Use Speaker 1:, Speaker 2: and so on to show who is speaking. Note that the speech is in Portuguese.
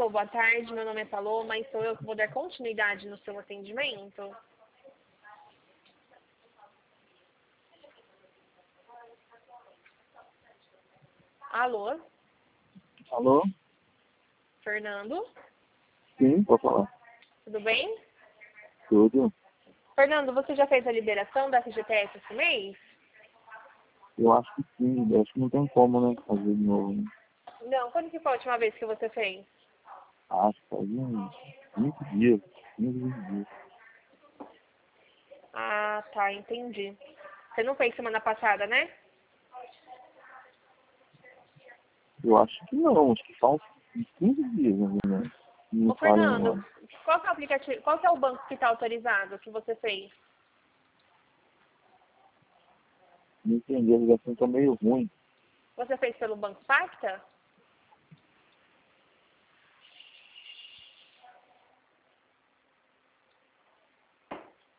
Speaker 1: Alô, boa tarde, meu nome é Paloma e sou eu que vou dar continuidade no seu atendimento. Alô,
Speaker 2: Alô?
Speaker 1: Fernando,
Speaker 2: Sim, pode falar.
Speaker 1: tudo bem?
Speaker 2: Tudo.
Speaker 1: Fernando, você já fez a liberação da FGTS esse mês?
Speaker 2: Eu acho que sim, eu acho que não tem como, né, fazer de novo. Né?
Speaker 1: Não, quando que foi a última vez que você fez?
Speaker 2: Acho que faz uns 20 dias, 15, 20 dias.
Speaker 1: Ah, tá, entendi. Você não fez semana passada, né?
Speaker 2: Eu acho que não, acho que só uns 15 dias, mais ou menos. Não
Speaker 1: Ô,
Speaker 2: me falha
Speaker 1: Fernando,
Speaker 2: agora.
Speaker 1: qual que é o aplicativo, qual que é o banco que está autorizado que você fez?
Speaker 2: Não entendi, a ligação tá meio ruim.
Speaker 1: Você fez pelo Banco Pacta?